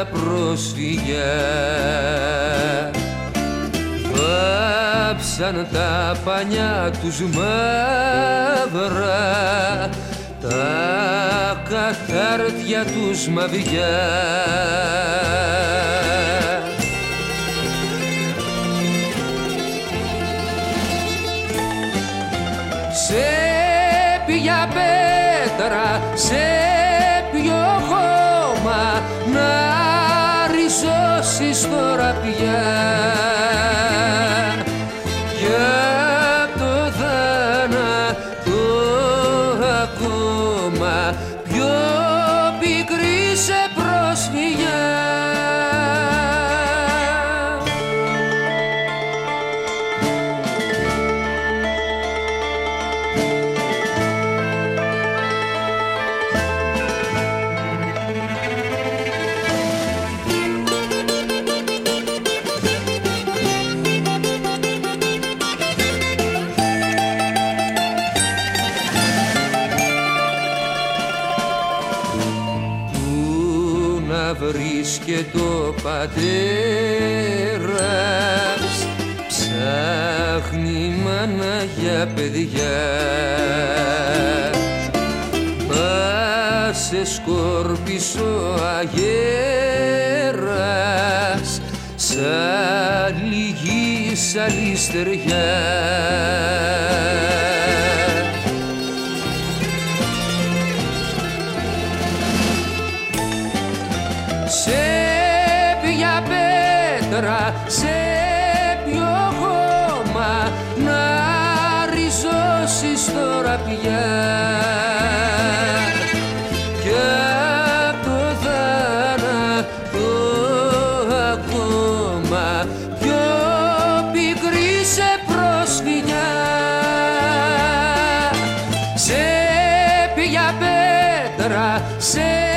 προσφυγιά. Βάψαν τα πανιά τους μαύρα, τα κατάρτια τους μαβιά. Σε ποια πέτρα, σε ποιο χώμα να ριζώσεις τώρα πια, για το θάνατο ακόμα πιο πικρή σε προσφυγιά. Βρίσκεται ο πατέρας, ψάχνει μάνα για παιδιά. Μα σε σκόρπισε ο αγέρας, σαν λυγή σαν στεριά. Σε ποια πέτρα, σε ποιο χώμα να ριζώσεις τώρα πια, κι απ' το θάνατο ακόμα πιο πικρή σε προσφυγιά. Σε ποια πέτρα, σε